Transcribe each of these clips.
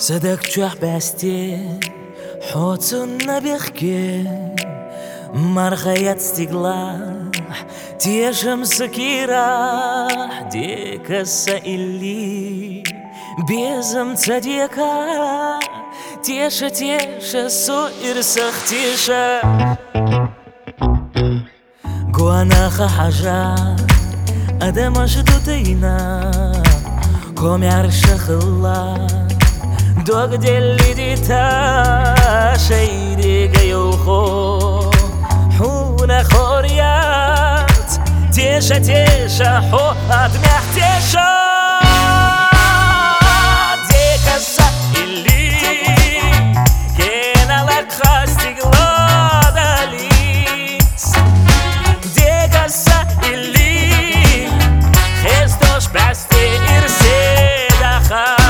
صدق بستی حوتن نبيخكي مرغيات استقلاح تيشم سكيرة ديك السائلي بيزم تديكا تيشة سوئر سختيشة قوانا خحاجة أدم شدودينا كوم يعرشخ الله دوغ ديالي ديتا شيدي قيوخو حونا خوريات تيشة حو أدمح تيشة ديك السائلي كينا لك خاستي قلادة ليس ديك السائلي خيستوش بستي إرسي دخل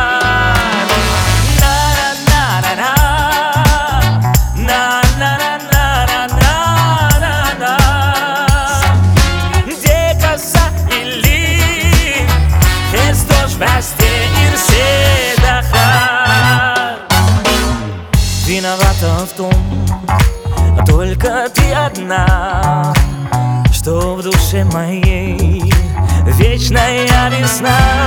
Виновата в том, только ты одна, что в душе моей вечная весна.